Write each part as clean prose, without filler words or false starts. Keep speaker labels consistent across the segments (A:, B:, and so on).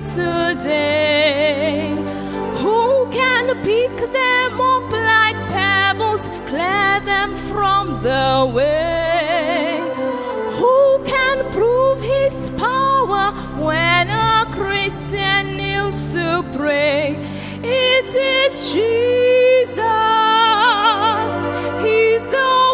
A: today. Who can pick them up like pebbles, clear them from the way? Who can prove his power when a Christian kneels to pray? It is Jesus, he's the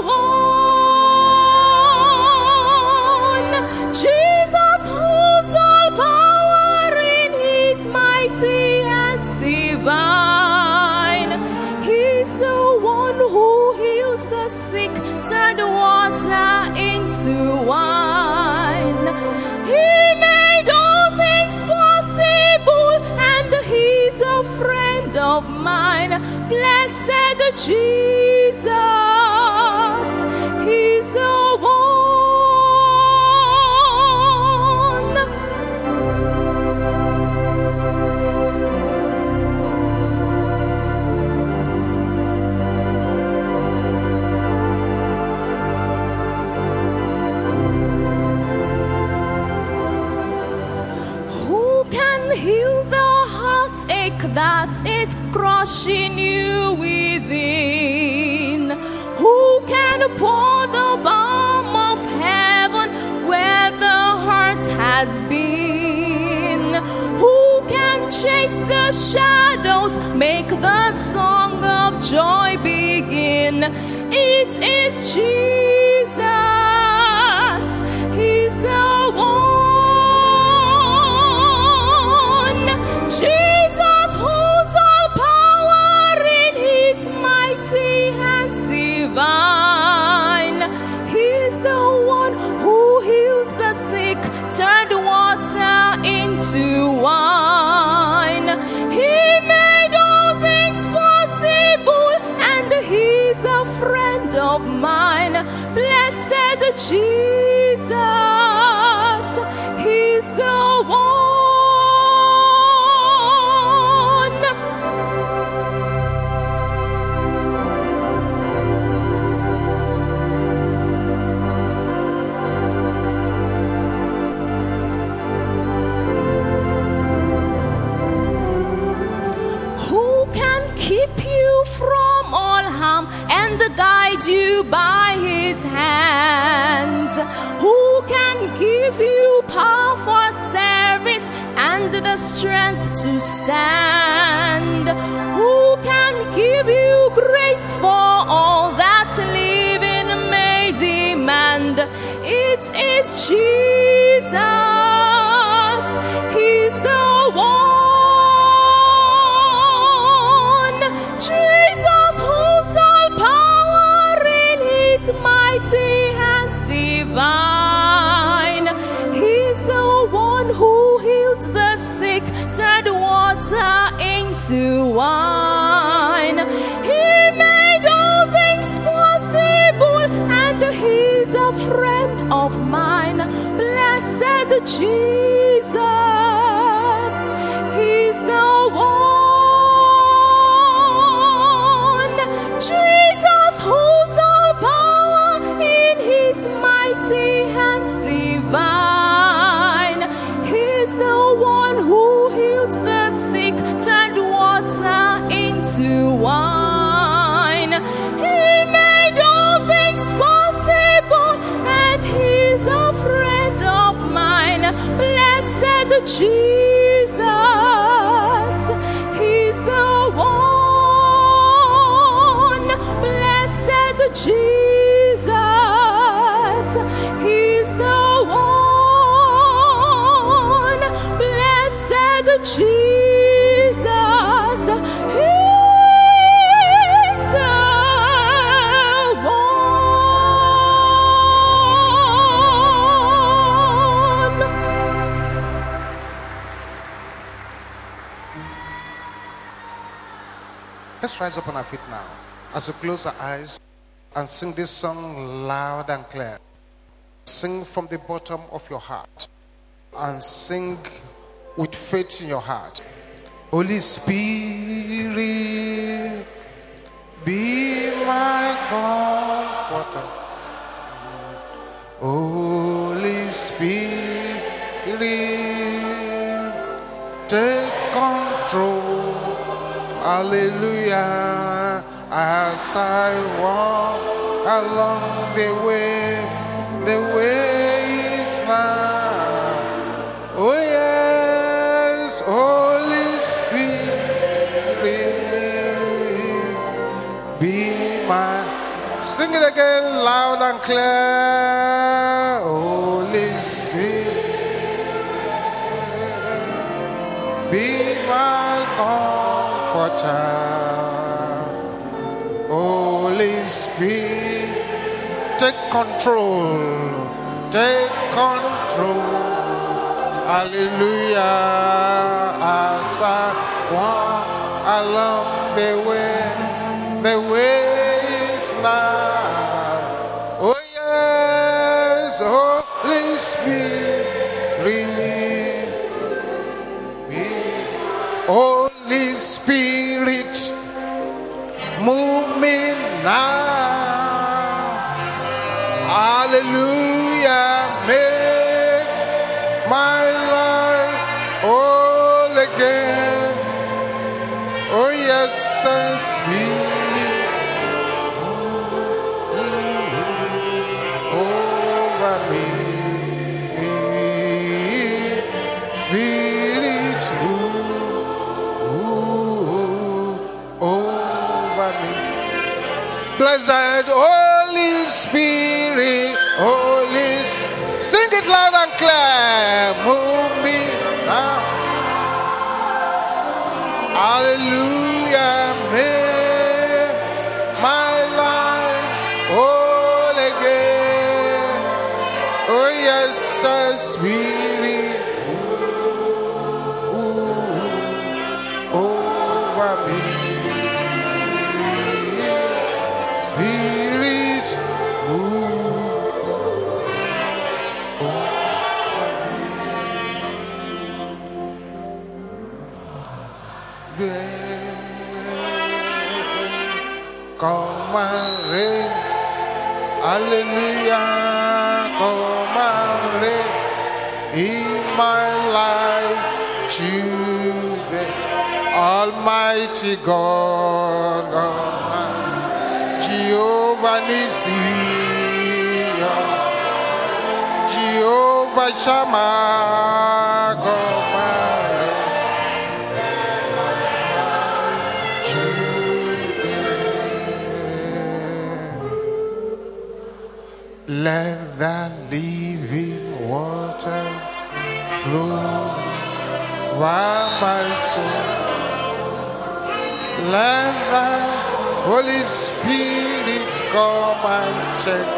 A: one. Jesus holds all power in his mighty hands divine. He's the one who heals the sick, turned water into wine. He made all things possible, and he's a friend of mine. Blessed Jesus, he's the one. Who can heal the heartache that is crushing you within? Who can pour the balm of heaven where the hurt has been? Who can chase the shadows, make the song of joy begin? It is Jesus, he's the one. Jesus holds all power in his mighty hands divine. He's the one who heals the sick, turned water into wine. He made all things possible, and he's a friend of mine. Blessed Jesus, he's the one. Keep you from all harm and guide you by his hands? Who can give you power for service and the strength to stand? Who can give you grace for all that living may demand? It is Jesus, he's the one. Jesus holds all power in his mighty hands divine. He's the one who healed the sick, turned water into wine. He made all things possible, and he's a friend of mine. Blessed Jesus, he's the one. Jesus holds all power in his mighty hands divine. He's the one who heals the sick, turned water into wine. He made all things possible, and he's a friend of mine. Blessed Jesus, he's the one. Jesus, he's the one. Blessed Jesus, he's the one.
B: Let's rise up on our feet now as we close our eyes and sing this song loud and clear. Sing from the bottom of your heart and sing with faith in your heart. Holy Spirit, be my comforter. Holy Spirit, Hallelujah. As I walk along the way is now. Oh yes, Holy Spirit, be my. Sing it again, loud and clear. Holy Spirit, be my comforter. Holy Spirit, take control. Take control. Hallelujah. As I walk along the way is now. Oh yes, Holy Spirit, Holy Spirit, move me now. Hallelujah. Make my life whole again. Oh yes, Spirit, over me. Spirit, over me. Blessed Holy Spirit, Holy Spirit, sing it loud and clear. Move me now. Hallelujah. Make my life whole again. Oh yes, Spirit, over me. Spirit, come and reign. Hallelujah. Come and reign in my life today. Almighty God, Jehovah Nissi, Jehovah Shammah, come and reign. Let the living water flow over my soul. Let the Holy Spirit come and take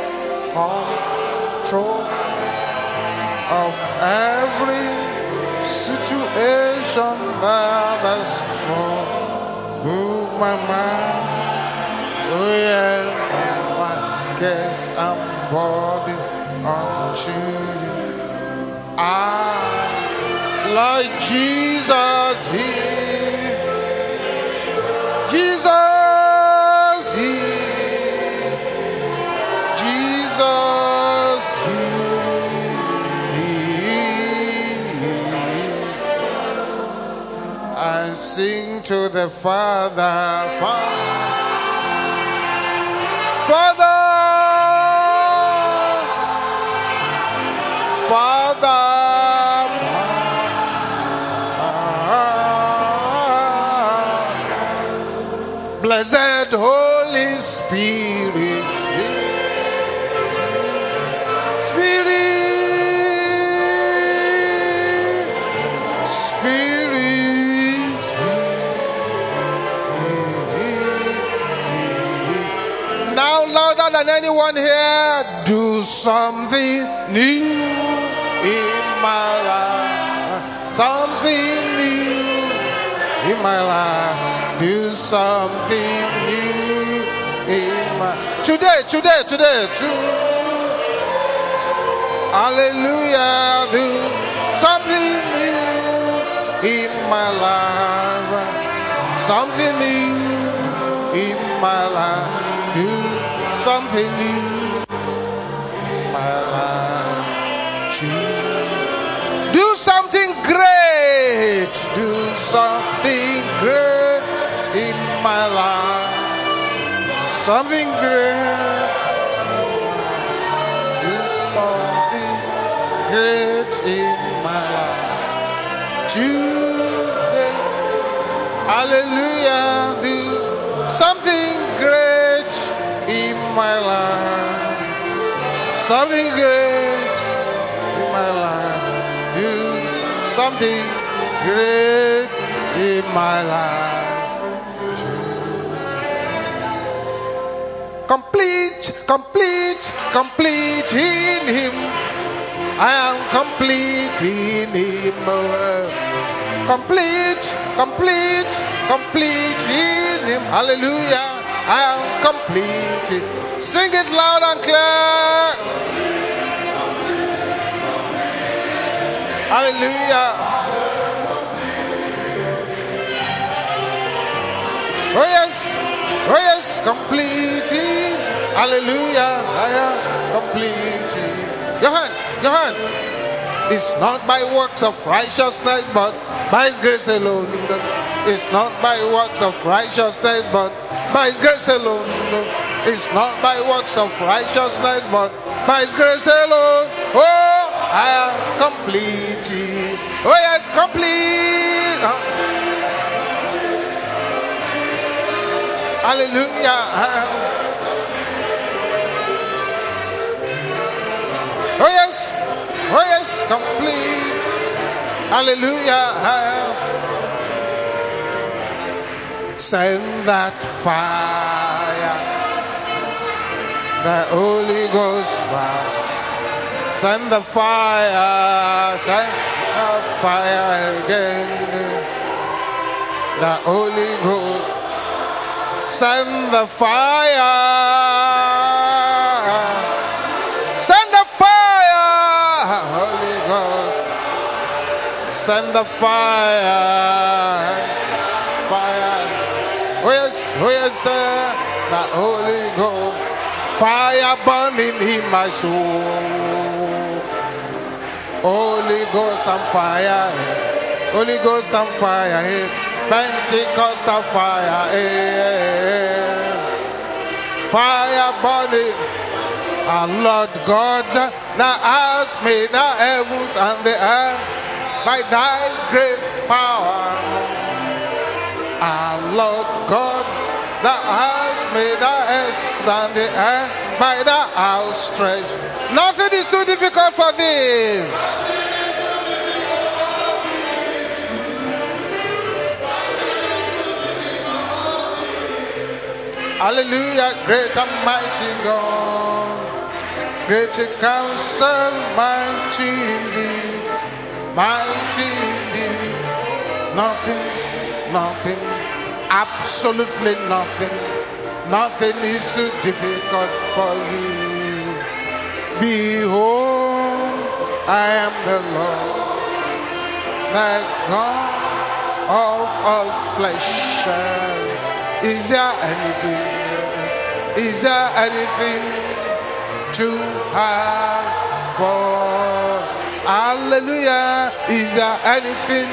B: control of every situation that is strong. Move my mind. Oh yeah, my guess I'm body unto you. Like Jesus here. Jesus here. Jesus here. And sing to the Father, Father, Father. Blessed Holy Spirit, Spirit, Spirit, now louder than anyone here, do something new in my life, something new in my life. Do something new in my today. Hallelujah. Do something new in my life. Something new in my life. Do something new in my life. Do something great. Do something great my life. Something great. Do something great in my life. Today. Hallelujah. Do something great in my life. Something great in my life. Do something great in my life. Complete, complete, complete in Him. I am complete in Him. Complete, complete, complete in Him. Hallelujah. I am complete. Sing it loud and clear. Hallelujah. Oh yes, oh yes, complete. Hallelujah, I am complete. Your hand. It's not by works of righteousness, but by His grace alone. It's not by works of righteousness, but by His grace alone. It's not by works of righteousness, but by His grace alone. Oh, I am complete. Oh yes, complete. Hallelujah. Oh yes, complete. Hallelujah. Send that fire, the Holy Ghost fire. Send the fire again. The Holy Ghost. Send the fire. Send the fire, Holy Ghost. Send the fire. Fire. Oh yes, sir. The Holy Ghost. Fire burning in my soul. Holy Ghost and fire. Holy Ghost and fire. Pentecostal fire. Fire burning. Our Lord God, thou hast made the heavens and the earth by thy great power. Our Lord God, thou hast made the heavens and the earth by the outstretched. Nothing is too difficult for thee. Hallelujah, great and mighty God. Great counsel, mighty indeed, mighty indeed. Nothing, absolutely nothing. Nothing is too difficult for you. Behold, I am the Lord, the God of all flesh. Is there anything too hard for? Hallelujah. Is there anything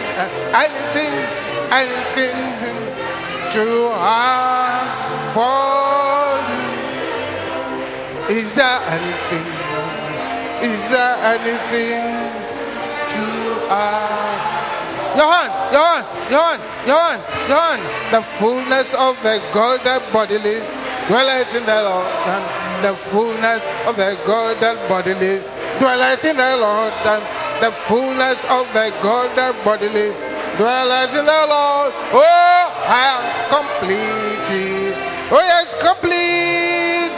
B: too hard for you? Is there anything too hard? Your hand. The fullness of the Godhead bodily dwelleth in the Lord, and the fullness of the Godhead bodily dwelleth in the Lord, and the fullness of the Godhead bodily dwelleth in the Lord. Oh, I am complete. Oh yes, complete.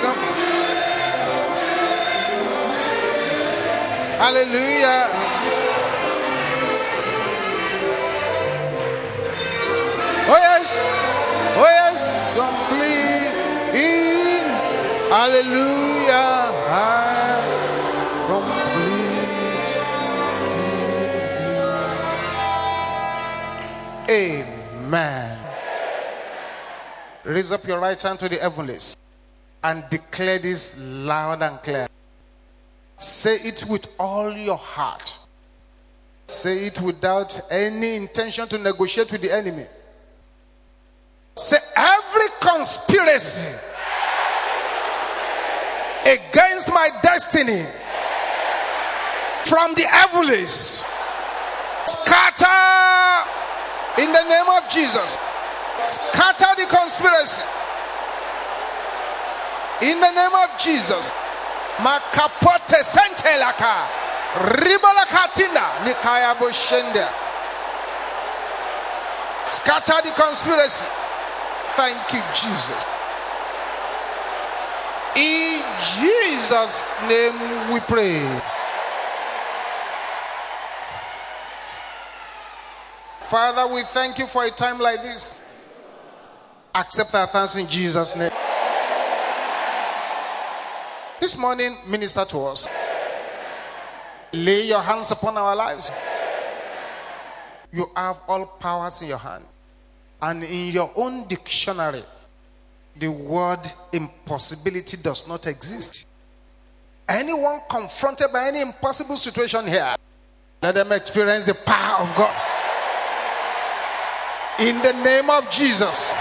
B: Hallelujah. Oh yes, complete in. Hallelujah. I complete. Amen. Raise up your right hand to the heavens and declare this loud and clear. Say it with all your heart. Say it without any intention to negotiate with the enemy. Say, every conspiracy against my destiny from the heavens, scatter in the name of Jesus. Scatter the conspiracy in the name of Jesus. Makapote sentelaka ribola katinda nikaya boshende. Scatter the conspiracy. Thank you, Jesus. In Jesus' name we pray. Father, we thank you for a time like this. Accept our thanks in Jesus' name. This morning, minister to us. Lay your hands upon our lives. You have all powers in your hand. And in your own dictionary, the word impossibility does not exist. Anyone confronted by any impossible situation here, let them experience the power of God. In the name of Jesus.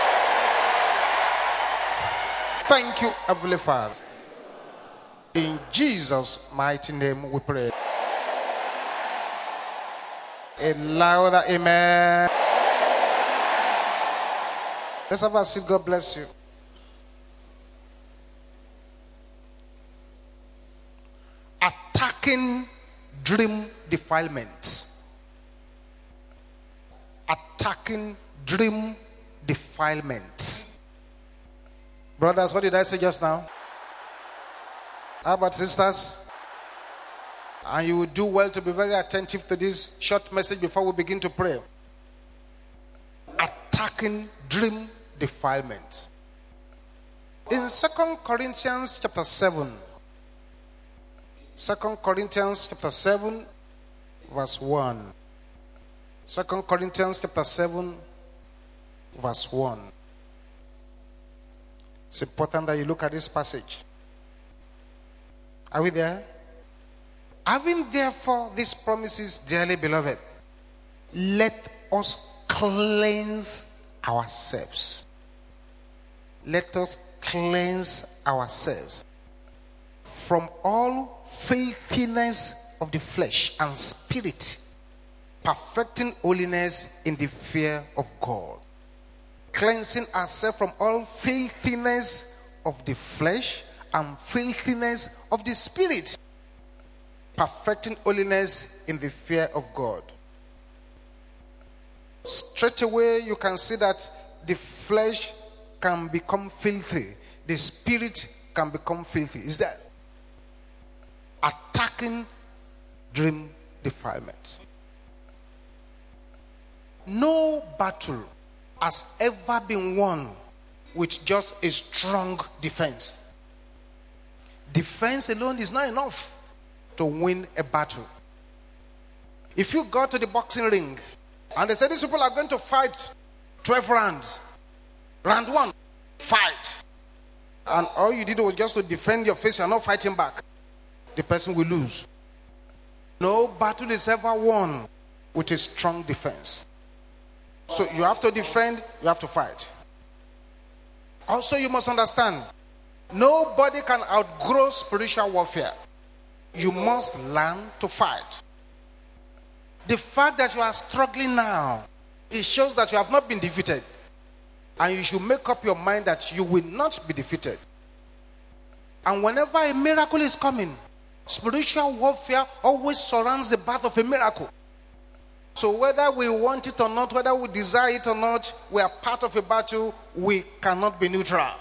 B: Thank you, Heavenly Father. In Jesus' mighty name we pray. A louder amen. Let's have a seat. God bless you. Attacking dream defilement. Attacking dream defilement. Brothers, what did I say just now? How about sisters? And you would do well to be very attentive to this short message before we begin to pray. Attacking dream defilement. In 2 Corinthians chapter 7, 2 Corinthians chapter 7 verse 1. 2 Corinthians chapter 7 verse 1. It's important that you look at this passage. Are we there? Having therefore these promises, dearly beloved, let us cleanse ourselves. Let us cleanse ourselves from all filthiness of the flesh and spirit, perfecting holiness in the fear of God. Cleansing ourselves from all filthiness of the flesh and filthiness of the spirit, perfecting holiness in the fear of God. Straight away you can see that the flesh can become filthy, the spirit can become filthy. Is that attacking dream defilement? No battle has ever been won with just a strong defense. Defense alone is not enough to win a battle. If you go to the boxing ring and they say these people are going to fight 12 rounds, round 1, fight, and all you did was just to defend your face, you're not fighting back, the person will lose. No battle is ever won with a strong defense. So you have to defend, you have to fight. Also, you must understand, nobody can outgrow spiritual warfare. You must learn to fight. The fact that you are struggling now, it shows that you have not been defeated. And you should make up your mind that you will not be defeated. And whenever a miracle is coming, spiritual warfare always surrounds the path of a miracle. So whether we want it or not, whether we desire it or not, we are part of a battle. We cannot be neutral.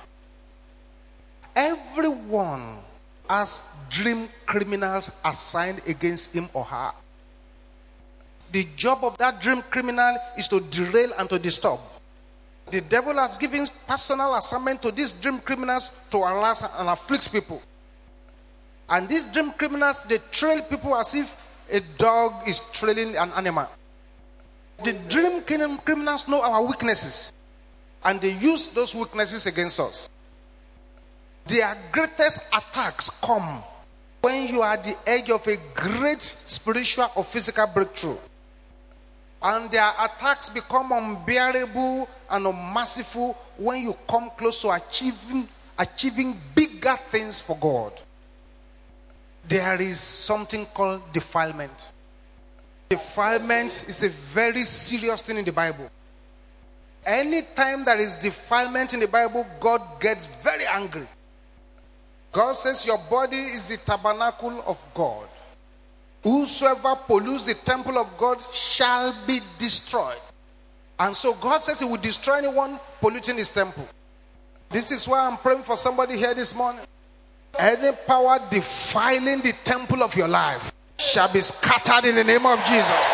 B: Everyone has dream criminals assigned against him or her. The job of that dream criminal is to derail and to disturb. The devil has given personal assignment to these dream criminals to harass and afflict people. And these dream criminals, they trail people as if a dog is trailing an animal. The dream criminals know our weaknesses, and they use those weaknesses against us. Their greatest attacks come when you are at the edge of a great spiritual or physical breakthrough. And their attacks become unbearable and unmerciful when you come close to achieving bigger things for God. There is something called defilement. Defilement is a very serious thing in the Bible. Anytime there is defilement in the Bible, God gets very angry. God says your body is the tabernacle of God. Whosoever pollutes the temple of God shall be destroyed. And so God says he will destroy anyone polluting his temple. This is why I'm praying for somebody here this morning. Any power defiling the temple of your life shall be scattered in the name of Jesus.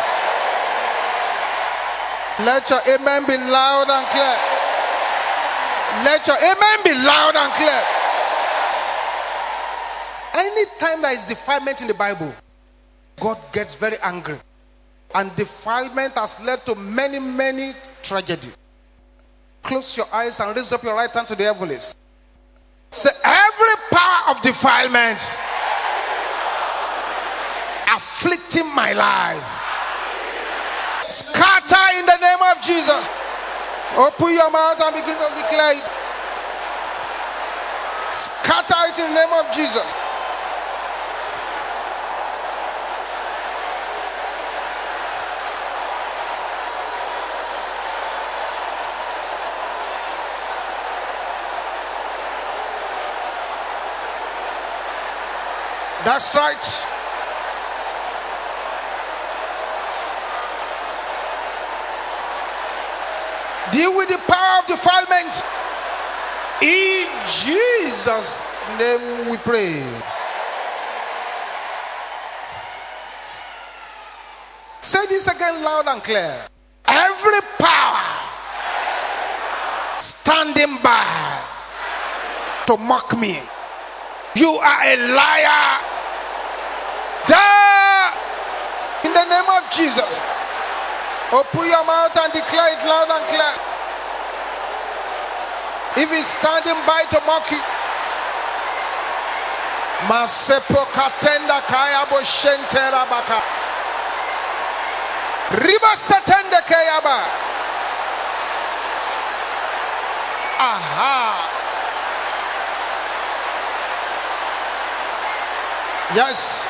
B: Let your amen be loud and clear. Let your amen be loud and clear. Anytime there is defilement in the Bible, God gets very angry. And defilement has led to many, many tragedies. Close your eyes and raise up your right hand to the heavens. Say, every power of defilement afflicting my life, scatter in the name of Jesus. Open your mouth and begin to declare it. Scatter it in the name of Jesus. That's right. Deal with the power of defilement. In Jesus' name we pray. Say this again loud and clear. Every power standing by to mock me, you are a liar. In the name of Jesus. Open your mouth and declare it loud and clear. If he's standing by to mock you, Masepo katenda kaya bo shentera baka. Riba satende kaya ba. Aha. Yes.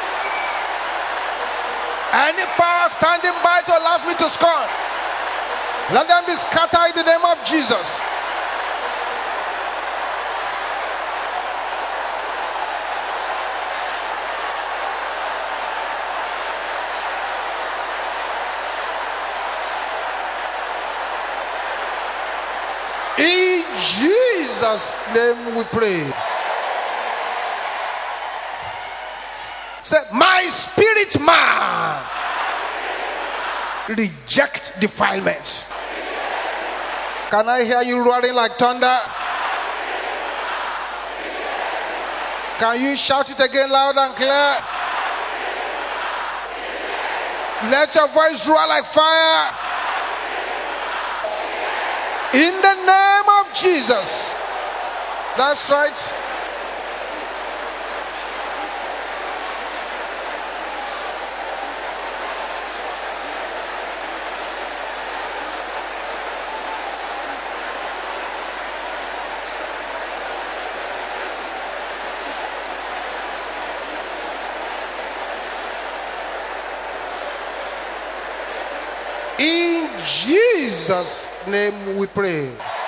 B: Any power standing by to laugh me to scorn, let them be scattered in the name of Jesus. In Jesus' name we pray. Say, my spirit man reject defilement. Can I hear you roaring like thunder? Can you shout it again loud and clear? Let your voice roar like fire. In the name of Jesus. That's right. In Jesus' name we pray.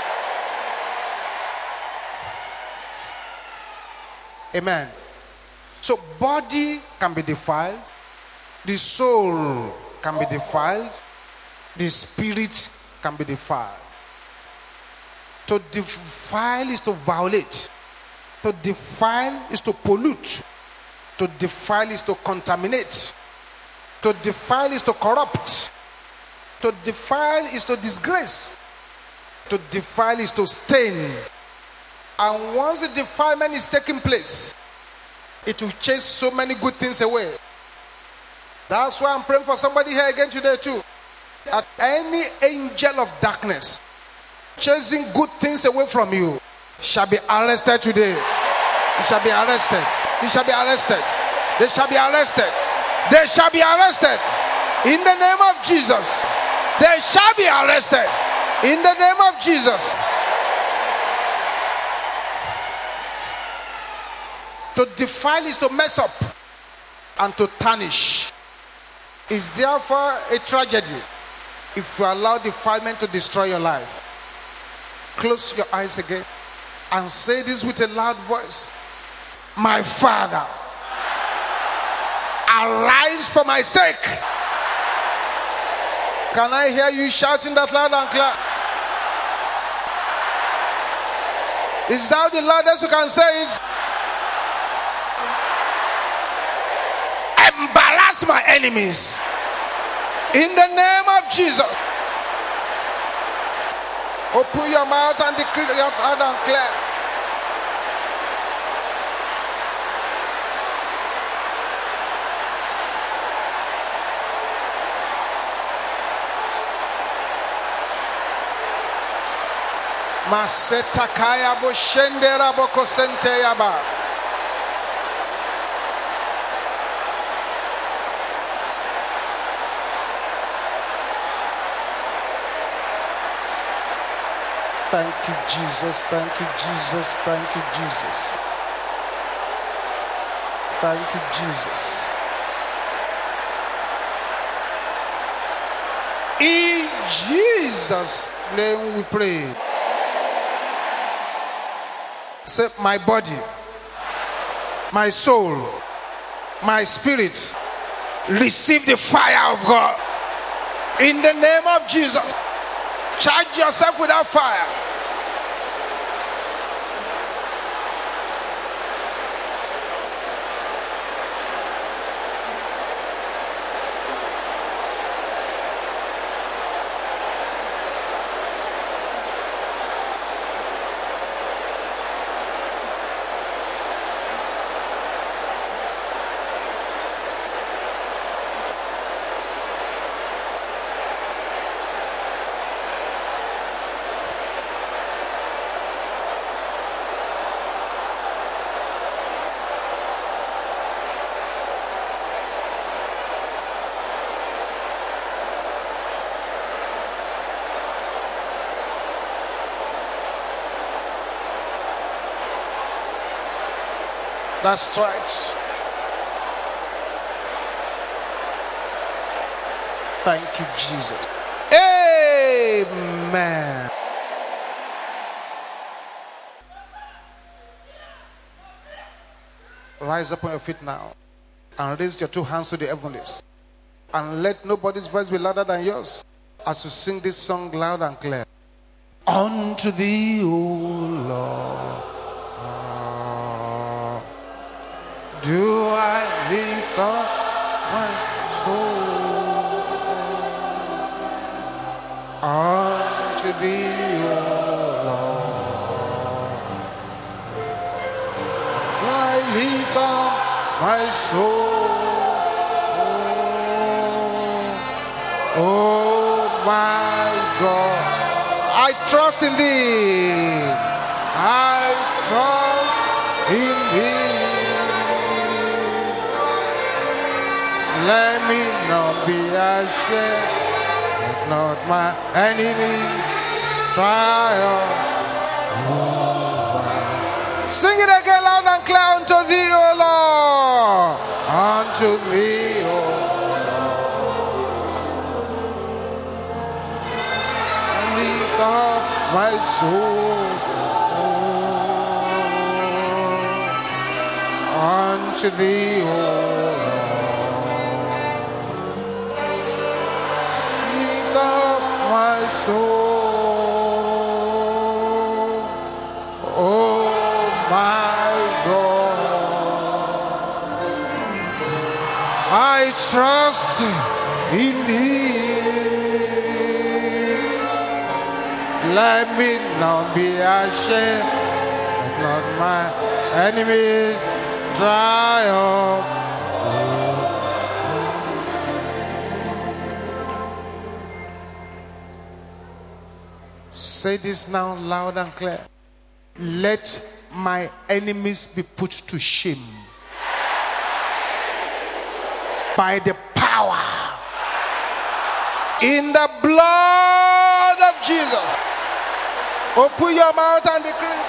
B: Amen. So body can be defiled, the soul can be defiled, the spirit can be defiled. To defile is to violate. To defile is to pollute. To defile is to contaminate. To defile is to corrupt. To defile is to disgrace. To defile is to stain. And once the defilement is taking place, it will chase so many good things away. That's why I'm praying for somebody here again today too. That any angel of darkness chasing good things away from you shall be arrested today. He shall be arrested. He shall be arrested. They shall be arrested. They shall be arrested. In the name of Jesus. They shall be arrested. In the name of Jesus. To defile is to mess up and to tarnish. Is therefore a tragedy if you allow defilement to destroy your life. Close your eyes again and say this with a loud voice. My Father, arise for my sake. Can I hear you shouting that loud and clear? Is that the loudest you can say it? Embarrass my enemies. In the name of Jesus. Open your mouth and decree it loud and clear. Maseta kaya bo shendera boko sente yaba. Thank you, Jesus. Thank you, Jesus. Thank you, Jesus. Thank you, Jesus. In Jesus' name we pray. Say, my body, my soul, my spirit, receive the fire of God. In the name of Jesus. Charge yourself with that fire. That's right. Thank you, Jesus. Amen. Rise up on your feet now and raise your two hands to the heavens. And let nobody's voice be louder than yours as you sing this song loud and clear. Unto thee, O Lord, do I lift up my soul. Unto thee, O Lord, do I lift up my soul. Oh my God, I trust in thee. I trust in thee. Let me not be ashamed, let not my enemy triumph over. Sing it again loud and clear. Unto thee, O Lord, unto thee, O Lord, lift up my soul. Unto thee, O Lord, my soul. Oh my God, I trust in thee. Let me not be ashamed, let not my enemies triumph. Say this now loud and clear. Let my enemies be put to shame by the power In the blood of Jesus. Open your mouth and decree.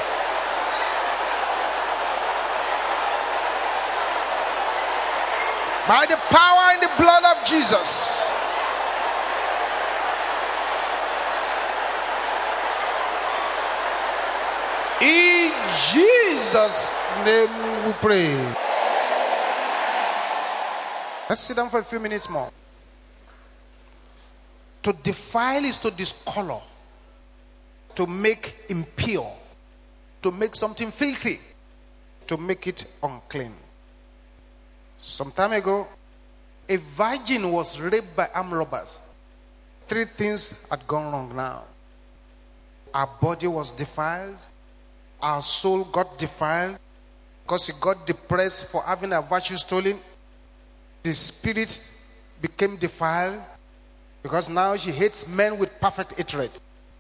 B: By the power in the blood of Jesus. In Jesus' name we pray. Let's sit down for a few minutes more. To defile is to discolor, to make impure, to make something filthy, to make it unclean. Some time ago, a virgin was raped by armed robbers. 3 things had gone wrong now. Our body was defiled. Our soul got defiled because she got depressed for having her virtue stolen. The spirit became defiled because now she hates men with perfect hatred.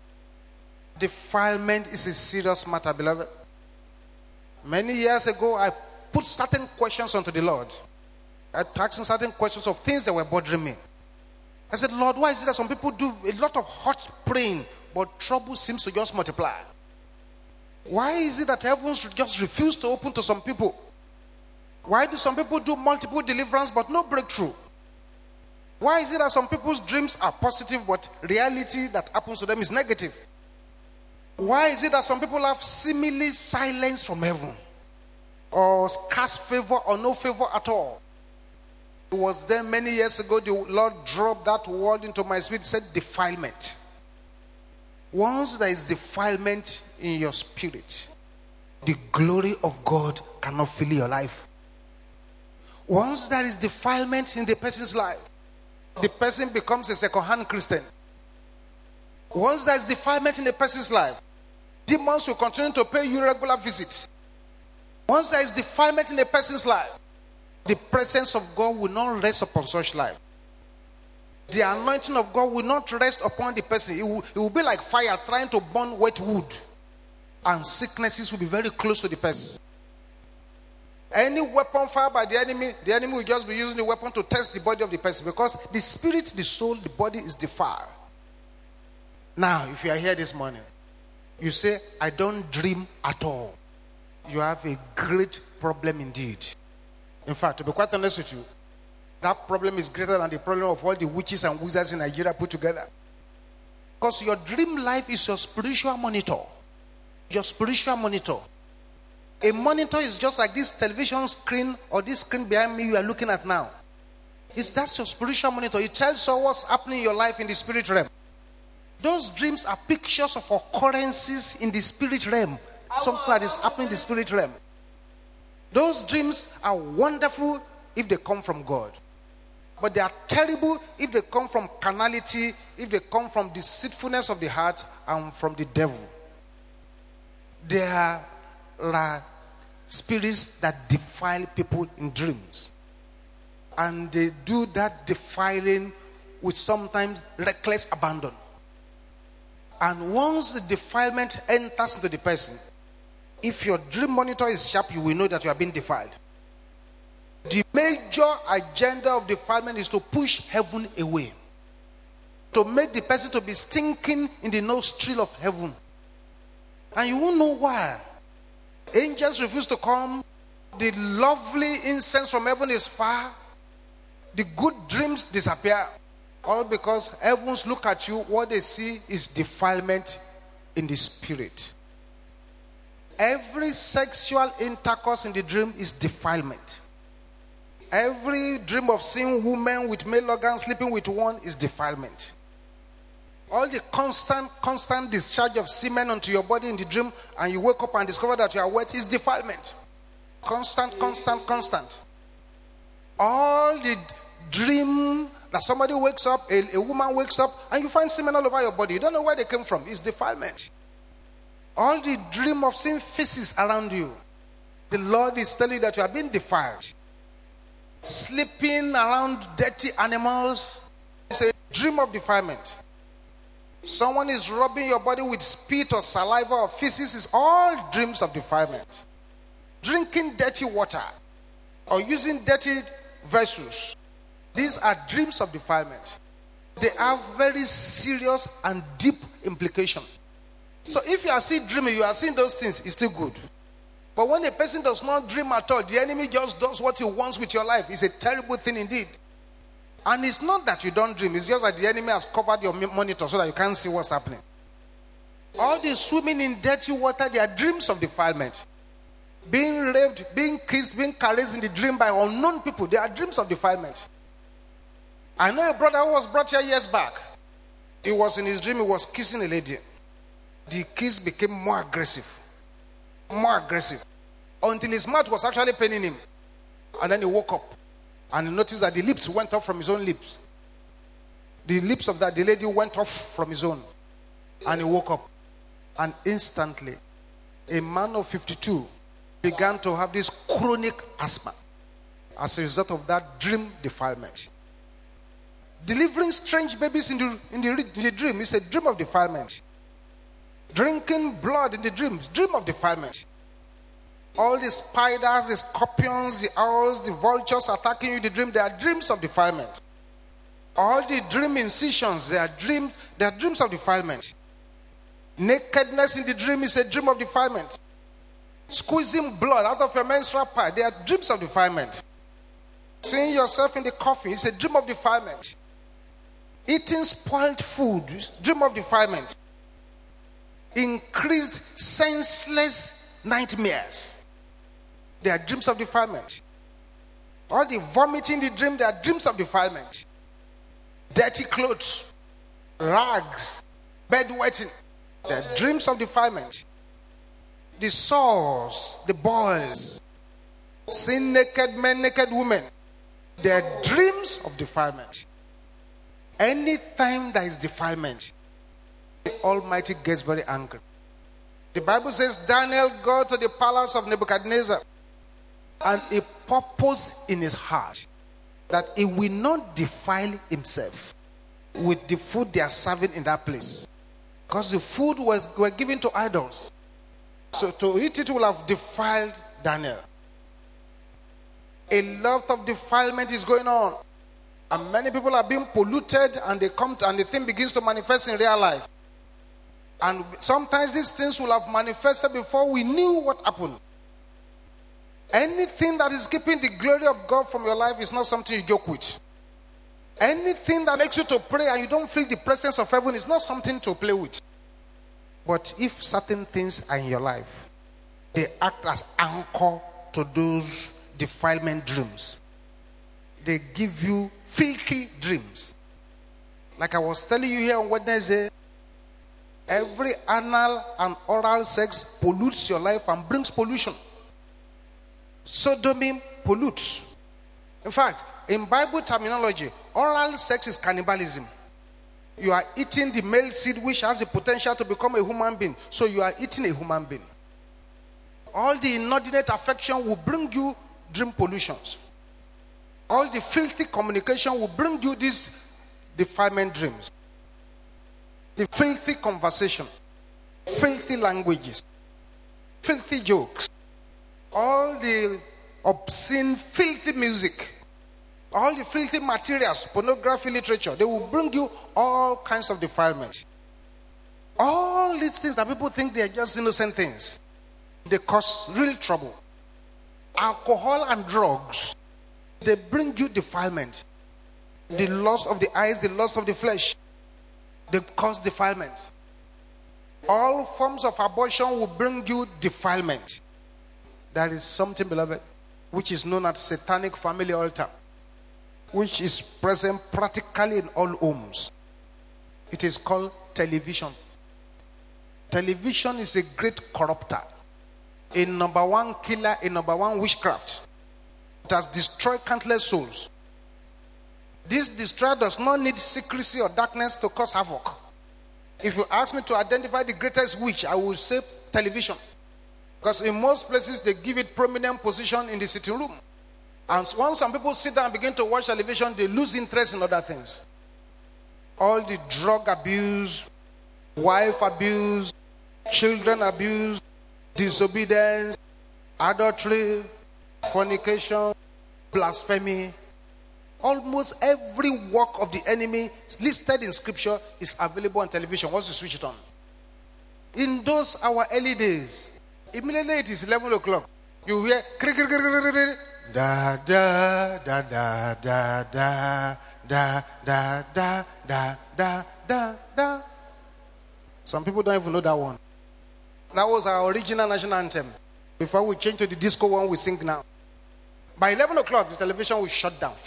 B: Defilement is a serious matter, beloved. Many years ago, I put certain questions unto the Lord. I asked him certain questions of things that were bothering me. I said, Lord, why is it that some people do a lot of hot praying, but trouble seems to just multiply? Why is it that heavens just refuse to open to some people? Why do some people do multiple deliverance but no breakthrough? Why is it that some people's dreams are positive but reality that happens to them is negative? Why is it that some people have seemingly silence from heaven, or scarce favor or no favor at all? It was then many years ago the Lord dropped that word into my spirit. Said defilement. Once there is defilement in your spirit, the glory of God cannot fill your life. Once there is defilement in the person's life, the person becomes a second-hand Christian. Once there is defilement in the person's life, demons will continue to pay you regular visits. Once there is defilement in a person's life, the presence of God will not rest upon such life. The anointing of God will not rest upon the person. It will be like fire trying to burn wet wood. And sicknesses will be very close to the person. Any weapon fired by the enemy will just be using the weapon to test the body of the person, because the spirit, the soul, the body is defiled. Now, if you are here this morning, you say, I don't dream at all. You have a great problem indeed. In fact, to be quite honest with you, that problem is greater than the problem of all the witches and wizards in Nigeria put together. Because your dream life is your spiritual monitor. Your spiritual monitor. A monitor is just like this television screen or this screen behind me you are looking at now. That's your spiritual monitor. It tells you what's happening in your life in the spirit realm. Those dreams are pictures of occurrences in the spirit realm. Something that is happening in the spirit realm. Those dreams are wonderful if they come from God. But they are terrible if they come from carnality, if they come from deceitfulness of the heart and from the devil. There are spirits that defile people in dreams. And they do that defiling with sometimes reckless abandon. And once the defilement enters into the person, if your dream monitor is sharp, you will know that you are being defiled. The major agenda of defilement is to push heaven away. To make the person to be stinking in the nostril of heaven. And you won't know why. Angels refuse to come. The lovely incense from heaven is far. The good dreams disappear. All because heavens look at you, what they see is defilement in the spirit. Every sexual intercourse in the dream is defilement. Every dream of seeing women with male organs sleeping with one is defilement. All the constant discharge of semen onto your body in the dream, and you wake up and discover that you are wet, is defilement. Constant. All the dream that somebody wakes up, a woman wakes up, and you find semen all over your body. You don't know where they came from. It's defilement. All the dream of seeing feces around you, the Lord is telling you that you are being defiled. Sleeping around dirty animals is a dream of defilement. Someone is rubbing your body with spit or saliva or feces is all dreams of defilement. Drinking dirty water or using dirty vessels, these are dreams of defilement. They have very serious and deep implication. So if you are still dreaming, you are seeing those things, it's still good. But when a person does not dream at all, the enemy just does what he wants with your life. It's a terrible thing indeed. And it's not that you don't dream, it's just that the enemy has covered your monitor so that you can't see what's happening. All the swimming in dirty water, they are dreams of defilement. Being raped, being kissed, being caressed in the dream by unknown people, they are dreams of defilement. I know a brother who was brought here years back. He was in his dream, he was kissing a lady. The kiss became more aggressive. More aggressive. Until his mouth was actually paining him. And then he woke up. And he noticed that the lips went off from his own lips. The lips of the lady went off from his own. And he woke up. And instantly, a man of 52 began to have this chronic asthma as a result of that dream defilement. Delivering strange babies in the dream is a dream of defilement. Drinking blood in the dreams, dream of defilement. All the spiders, the scorpions, the owls, the vultures attacking you in the dream, they are dreams of defilement. All the dream incisions, they are dreams of defilement. Nakedness in the dream is a dream of defilement. Squeezing blood out of your menstrual pipe, they are dreams of defilement. Seeing yourself in the coffin is a dream of defilement. Eating spoiled food, dream of defilement. Increased senseless nightmares, they are dreams of defilement. All the vomiting in the dream, they are dreams of defilement. Dirty clothes, rags, bedwetting, they are dreams of defilement. The sores, the boils, seeing naked men, naked women, they are dreams of defilement. Anytime there is defilement, the Almighty gets very angry. The Bible says Daniel got to the palace of Nebuchadnezzar and he purposed in his heart that he will not defile himself with the food they are serving in that place, because the food were given to idols. So to eat it will have defiled Daniel. A lot of defilement is going on, and many people are being polluted, and and the thing begins to manifest in real life. And sometimes these things will have manifested before we knew what happened. Anything that is keeping the glory of God from your life is not something you joke with. Anything that makes you to pray and you don't feel the presence of heaven is not something to play with. But if certain things are in your life, they act as anchor to those defilement dreams. They give you filthy dreams. Like I was telling you here on Wednesday, every anal and oral sex pollutes your life and brings pollution. Sodomy pollutes. In fact, in Bible terminology, oral sex is cannibalism. You are eating the male seed which has the potential to become a human being. So you are eating a human being. All the inordinate affection will bring you dream pollutions. All the filthy communication will bring you these defilement dreams. The filthy conversation, filthy languages, filthy jokes, all the obscene, filthy music, all the filthy materials, pornography, literature, they will bring you all kinds of defilement. All these things that people think they are just innocent things, they cause real trouble. Alcohol and drugs, they bring you defilement. The lust of the eyes, the lust of the flesh, they cause defilement. All forms of abortion will bring you defilement. There is something, beloved, which is known as satanic family altar, which is present practically in all homes. It is called television. Television is a great corrupter, a number one killer, a number one witchcraft. It has destroyed countless souls. This destroyer does not need secrecy or darkness to cause havoc. If you ask me to identify the greatest witch, I will say television. Because in most places, they give it prominent position in the sitting room. And once some people sit down and begin to watch television, they lose interest in other things. All the drug abuse, wife abuse, children abuse, disobedience, adultery, fornication, blasphemy, Almost every work of the enemy listed in scripture is available on television once you switch it on. In those our early days, immediately it is 11 o'clock. You hear da da da da da da da da da da da da da. Some people don't even know that one. That was our original national anthem. Before we change to the disco one we sing now. By 11 o'clock, the television will shut down.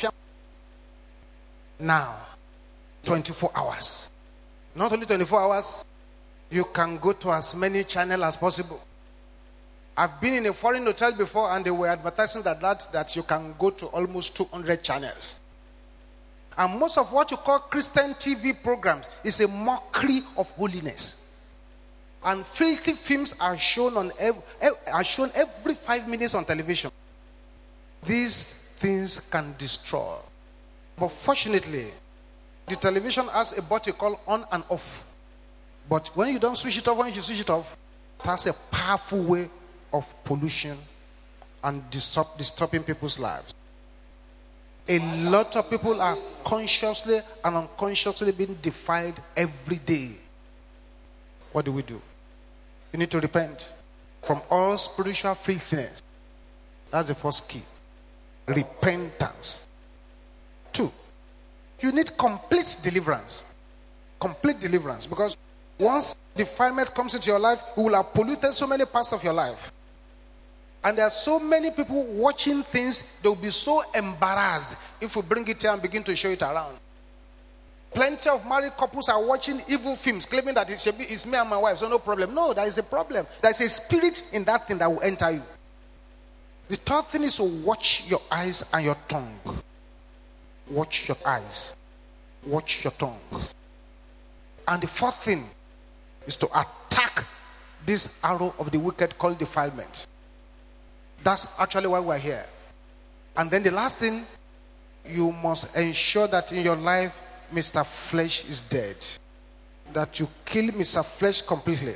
B: Now, 24 hours. Not only 24 hours, you can go to as many channels as possible. I've been in a foreign hotel before and they were advertising that you can go to almost 200 channels. And most of what you call Christian TV programs is a mockery of holiness. And filthy films are shown every 5 minutes on television. These things can destroy. But fortunately, the television has a button called on and off. But when you don't switch it off, when you switch it off, that's a powerful way of pollution and disturbing people's lives. A lot of people are consciously and unconsciously being defiled every day. What do? You need to repent from all spiritual filthiness. That's the first key. Repentance. 2, you need complete deliverance. Complete deliverance. Because once defilement comes into your life, it will have polluted so many parts of your life. And there are so many people watching things, they will be so embarrassed if we bring it here and begin to show it around. Plenty of married couples are watching evil films, claiming that it's me and my wife, so no problem. No, there is a problem. There is a spirit in that thing that will enter you. The third thing is to watch your eyes and your tongue. Watch your eyes. Watch your tongues. And the fourth thing is to attack this arrow of the wicked called defilement. That's actually why we're here. And then the last thing, you must ensure that in your life, Mr. Flesh is dead. That you kill Mr. Flesh completely.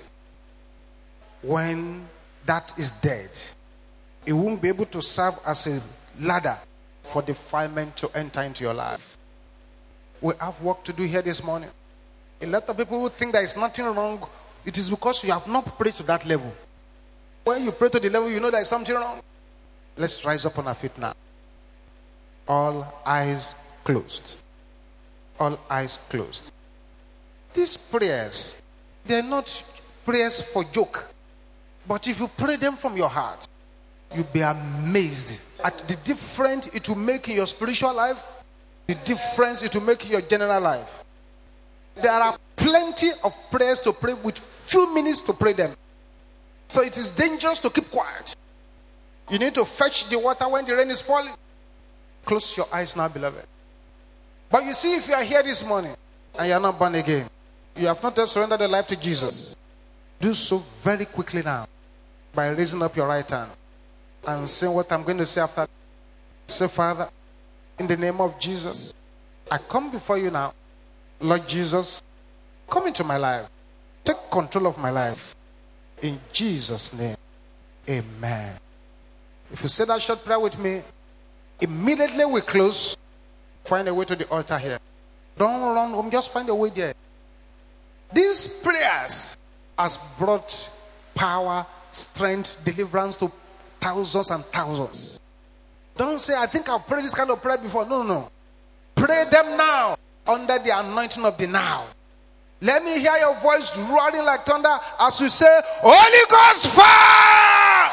B: When that is dead, it won't be able to serve as a ladder for defilement to enter into your life. We have work to do here this morning. A lot of people who think there is nothing wrong, it is because you have not prayed to that level. When you pray to the level, you know there is something wrong. Let's rise up on our feet now. All eyes closed. All eyes closed. These prayers, they're not prayers for joke. But if you pray them from your heart, you'll be amazed at the difference it will make in your spiritual life, the difference it will make in your general life. There are plenty of prayers to pray with few minutes to pray them. So it is dangerous to keep quiet. You need to fetch the water when the rain is falling. Close your eyes now, beloved. But you see, if you are here this morning and you are not born again, you have not yet surrendered your life to Jesus, do so very quickly now by raising up your right hand and saying what I'm going to say after. Say, Father, in the name of Jesus, I come before you now. Lord Jesus, come into my life. Take control of my life. In Jesus' name, amen. If you say that short prayer with me, immediately we close. Find a way to the altar here. Don't run home, just find a way there. These prayers has brought power, strength, deliverance to thousands and thousands. Don't say, I think I've prayed this kind of prayer before. No. Pray them now under the anointing of the now. Let me hear your voice roaring like thunder as you say, Holy Ghost fire!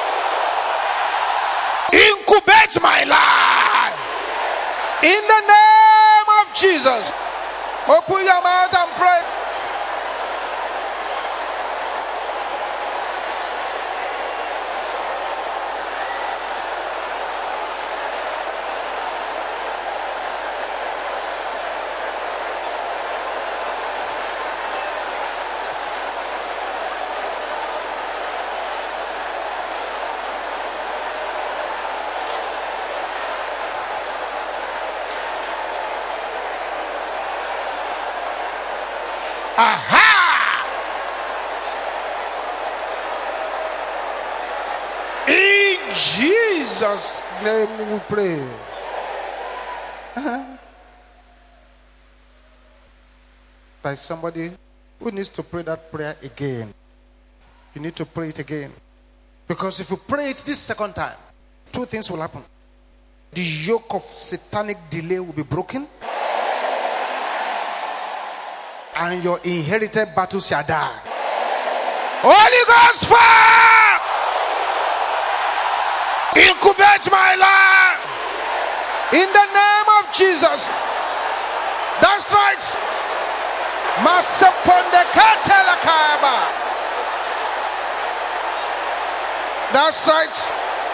B: Incubate my life. In the name of Jesus. Open your mouth and pray. Aha! In Jesus' name we pray. There's somebody who needs to pray that prayer again. You need to pray it again. Because if you pray it this second time, two things will happen. The yoke of satanic delay will be broken, and your inherited battle shall die. Holy Ghost fire! Incubate my life in the name of Jesus. That's right. Masaponde katela kayaba. That's right.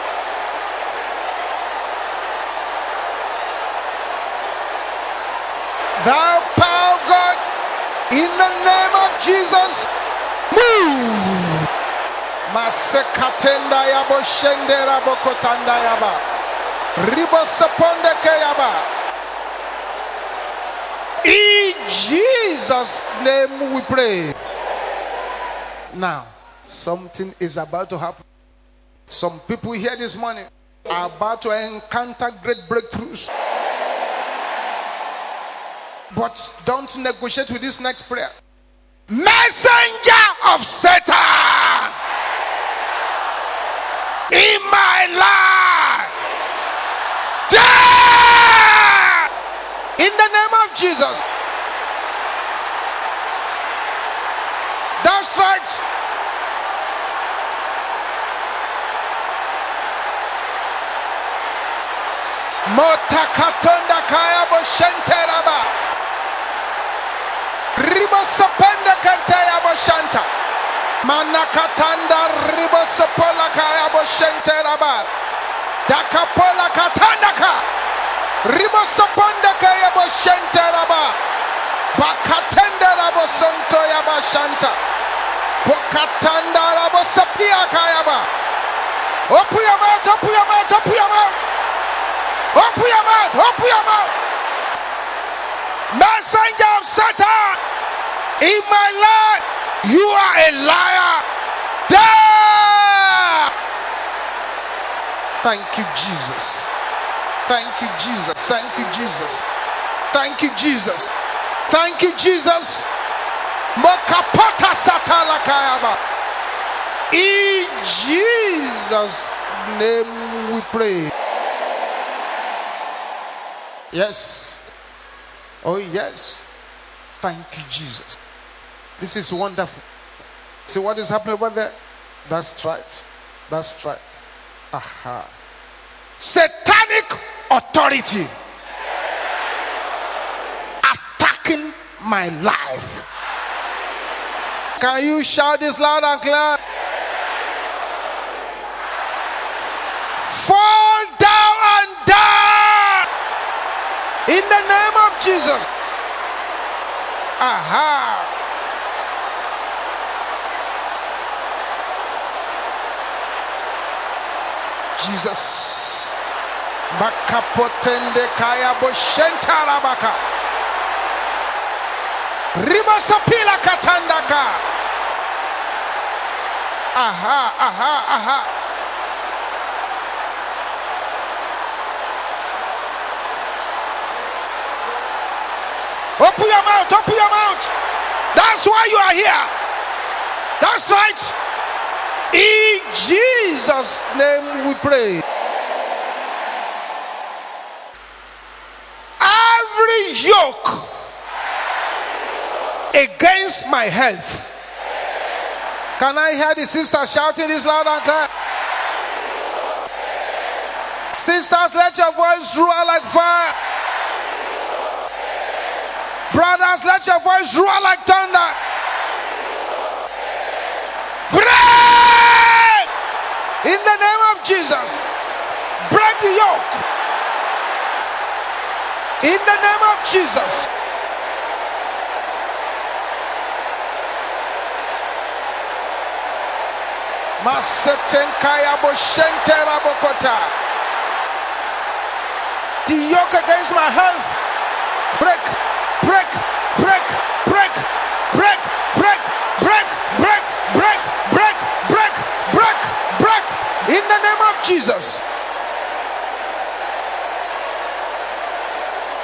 B: Thou power of God, in the name of Jesus, move. Masekatenda yabo shendera bokotanda yaba. Ribosaponde kayaba. In Jesus' name we pray. Now, something is about to happen. Some people here this morning are about to encounter great breakthroughs. But don't negotiate with this next prayer. Messenger of Satan in my life, die in the name of Jesus. That's right. Motakatonda kaya boshenteraba. Ribosapenda kantaya boshanta. Manakatanda ribosapola kaya boshenteraba. Dakapola katandaka. Ribosaponda kaya boshenteraba. Bakatenda rabosonto yabashanta. Pokatanda rabosapia kaya ba. Open your mouth, open your mouth, open your mouth. Open your mouth, open your mouth. Messenger of Satan in my life, you are a liar. Die. Thank you, Jesus. Thank you, Jesus. Thank you, Jesus. Thank you, Jesus. Thank you, Jesus. Mokapota satala kayaba. In Jesus' name we pray. Yes. Oh, yes. Thank you, Jesus. This is wonderful. See what is happening over there? That's right. That's right. Aha. Satanic authority attacking my life. Can you shout this loud and clear? Fall down and die in the name of Jesus. Aha. Jesus. Makapotende kaya boshentarabaka. Ribasapila katandaka. Aha, aha, aha. Open your mouth, open your mouth. That's why you are here. That's right. In Jesus' name we pray. Every yoke against my health. Can I hear the sister shouting this loud and clear? Sisters, let your voice roar like fire. Brothers, let your voice roar like thunder. Break! In the name of Jesus. Break the yoke. In the name of Jesus. Masetenkaya boshente rabokota. The yoke against my health. Break. Break, break, break, break, break, break, break, break, break, break, break, break, in the name of Jesus.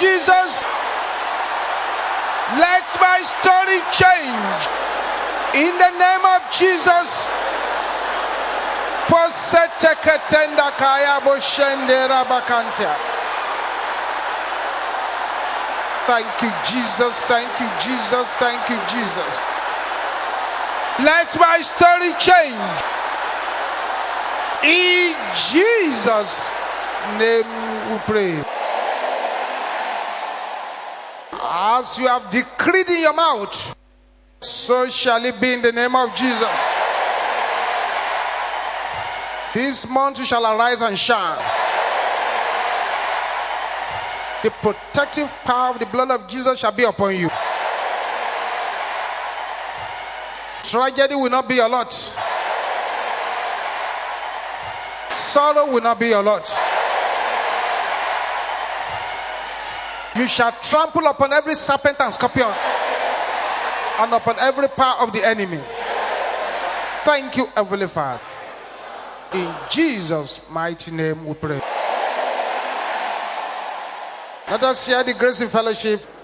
B: Jesus, let my story change. In the name of Jesus. Thank you, Jesus. Thank you, Jesus. Thank you, Jesus. Let my story change. In Jesus' name we pray. As you have decreed in your mouth, so shall it be in the name of Jesus. This month you shall arise and shine. The protective power of the blood of Jesus shall be upon you. Tragedy will not be your lot. Sorrow will not be your lot. You shall trample upon every serpent and scorpion, and upon every power of the enemy. Thank you, Heavenly Father. In Jesus' mighty name we pray. Let us share the grace in fellowship.